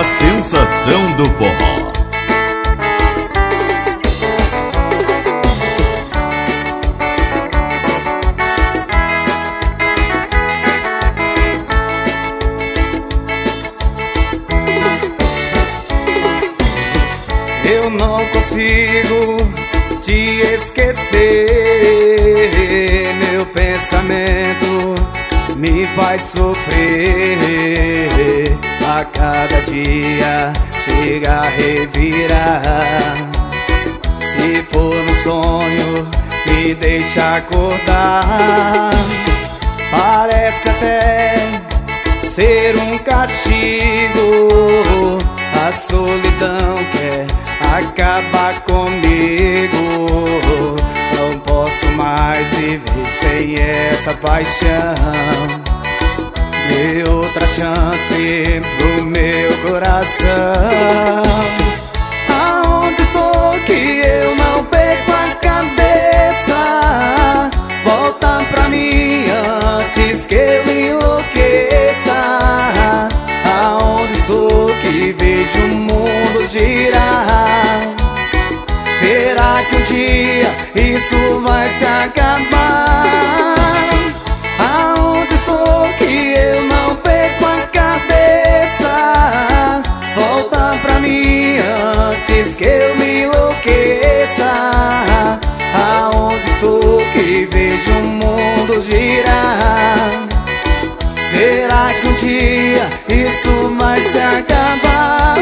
sensação do forró. Eu não consigo te esquecer. Meu pensamento me faz sofrer. A cada dia chega a revirar. Se for um sonho, me deixa acordar. Parece até ser um castigo. A solidão quer acabar comigo. Não posso mais viver sem essa paixão. Dê outra chance pro meu coração. Aonde estou que eu não perco a cabeça? Volta pra mim antes que eu enlouqueça. Aonde estou que vejo o mundo girar? Será que um dia isso vai se acabar? Aonde estou que eu não perco a cabeça? Volta pra mim antes que eu me enlouqueça. Aonde estou que vejo o mundo girar? Será que um dia isso vai se acabar?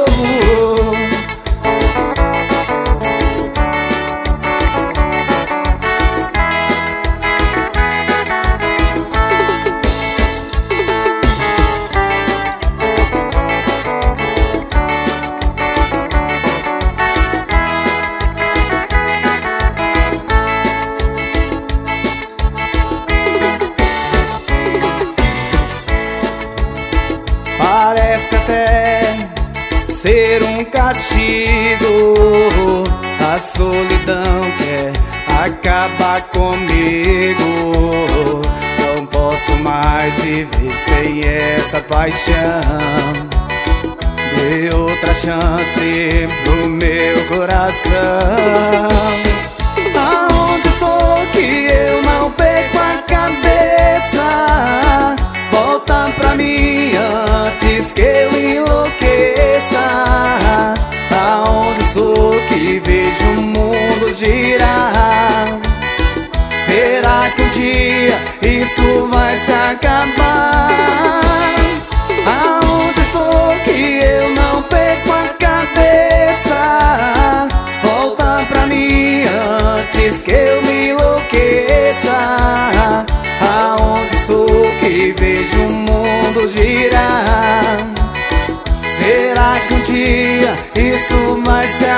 Parece até ser um castigo. A solidão quer acabar comigo. Não posso mais viver sem essa paixão. Dê outra chance pro meu coração. Aonde for que eu não perco a cabeça? Volta pra mim antes que eu enlouqueça. Aonde sou que vejo o mundo girar? Será que um dia isso vai se acabar? Aonde estou que eu não perco a cabeça? Volta pra mim antes que eu me enlouqueça. Aonde estou que vejo o mundo girar? Será que um dia isso vai se